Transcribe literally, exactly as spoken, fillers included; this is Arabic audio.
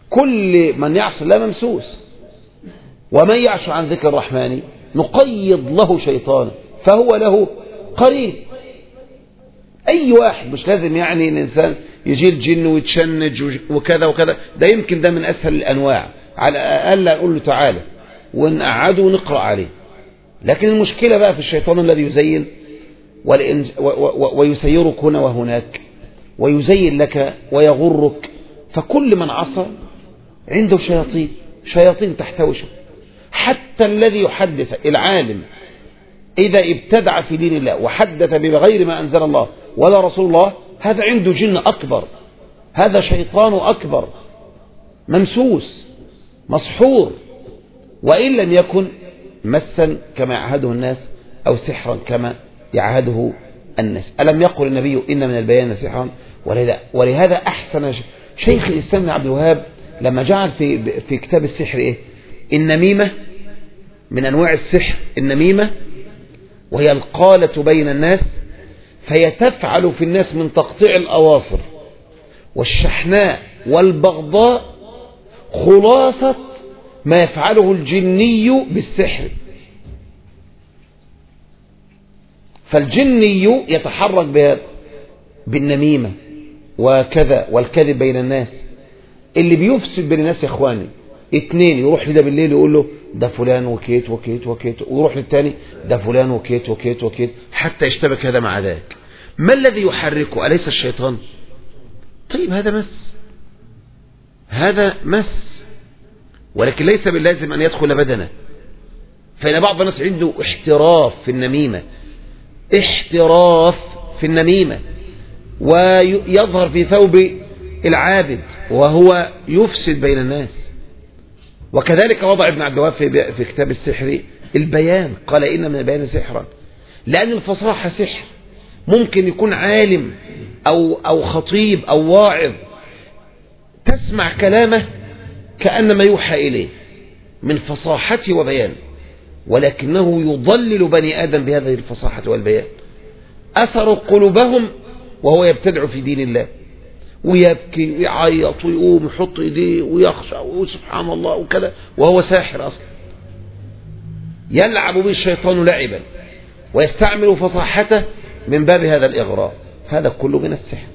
كل من يعصي الله ممسوس، ومن يعش عن ذكر الرحمن نقيض له شيطانا فهو له قرين. أي واحد، مش لازم يعني الإنسان يجي الجن ويتشنج وكذا وكذا، ده يمكن ده من أسهل الأنواع، على الأقل أقول له تعالى ونقعده ونقرأ عليه. لكن المشكلة بقى في الشيطان الذي يزين ويسيرك هنا وهناك ويزين لك ويغرك. فكل من عصى عنده شياطين، شياطين تحتوشه. حتى الذي يحدث العالم إذا ابتدع في دين الله وحدث بغير ما أنزل الله ولا رسول الله، هذا عنده جن أكبر، هذا شيطان أكبر، ممسوس مسحور، وإن لم يكن مسا كما يعهده الناس أو سحرا كما يعهده الناس. ألم يقل النبي إن من البيان سحرا؟ ولهذا أحسن شيخ الإسلام بن عبد الوهاب لما جعل في في كتاب السحر إيه؟ النميمة من أنواع السحر، النميمة وهي القالة بين الناس، فهي تفعل في الناس من تقطيع الأواصر والشحناء والبغضاء خلاصة ما يفعله الجني بالسحر. فالجني يتحرك بهذا بالنميمة وكذا والكذب بين الناس. اللي بيفسد بين الناس يا اخواني اتنين، يروح لده بالليل يقول له ده فلان وكيت وكيت وكيت، ويروح للتاني ده فلان وكيت وكيت وكيت، حتى يشتبك هذا مع ذاك. ما الذي يحركه؟ أليس الشيطان؟ طيب هذا مس، هذا مس، ولكن ليس باللازم أن يدخل بدنه. فإن بعض الناس عنده احتراف في النميمة، احتراف في النميمة، ويظهر في ثوب العابد وهو يفسد بين الناس. وكذلك وضع ابن عبد الوهاب في, في كتاب السحر البيان، قال إن من البيان سحرا، لأن الفصاحة سحر. ممكن يكون عالم أو, أو خطيب أو واعظ تسمع كلامه كأنما يوحى إليه من فصاحته وبيانه، ولكنه يضلل بني آدم بهذه الفصاحة والبيان. أثر قلوبهم وهو يبتدع في دين الله، ويبكي ويعيط ويقوم يحط ايديه ويخشع وسبحان الله وكذا، وهو ساحر أصلا. يلعب به الشيطان لعبا ويستعمل فصاحته من باب هذا الإغراء. هذا كله من السحر.